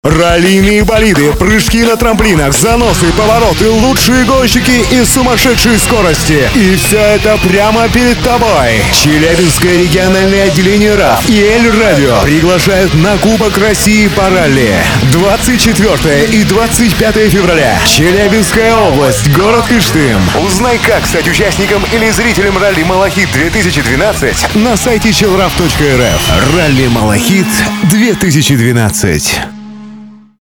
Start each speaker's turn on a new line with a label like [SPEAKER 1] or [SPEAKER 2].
[SPEAKER 1] Раллийные болиды, прыжки на трамплинах, заносы, повороты, лучшие гонщики и сумасшедшие скорости. И все это прямо перед тобой. Челябинское региональное отделение РАФ и Эль-Радио приглашают на Кубок России по ралли. 24 и 25 февраля. Челябинская область, город Кыштым. Узнай, как стать участником или зрителем ралли «Малахит 2012» на сайте chelraf.rf. Ралли «Малахит 2012».